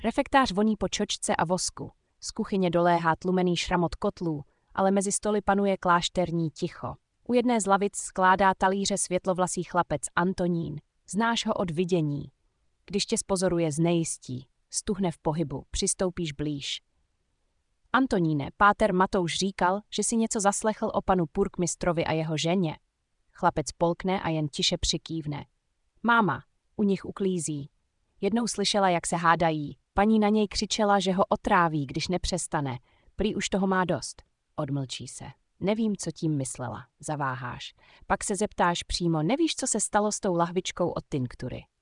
Refektář voní po čočce a vosku. Z kuchyně doléhá tlumený šramot kotlů, ale mezi stoly panuje klášterní ticho. U jedné z lavic skládá talíře světlovlasý chlapec Antonín. Znáš ho od vidění. Když tě zpozoruje, znejistí. Stuhne v pohybu, přistoupíš blíž. Antoníne, páter Matouš říkal, že si něco zaslechl o panu purkmistrovi a jeho ženě. Chlapec polkne a jen tiše přikývne. Máma, u nich uklízí. Jednou slyšela, jak se hádají. Paní na něj křičela, že ho otráví, když nepřestane. Prý už toho má dost. Odmlčí se. Nevím, co tím myslela. Zaváháš. Pak se zeptáš přímo, nevíš, co se stalo s tou lahvičkou od tinktury.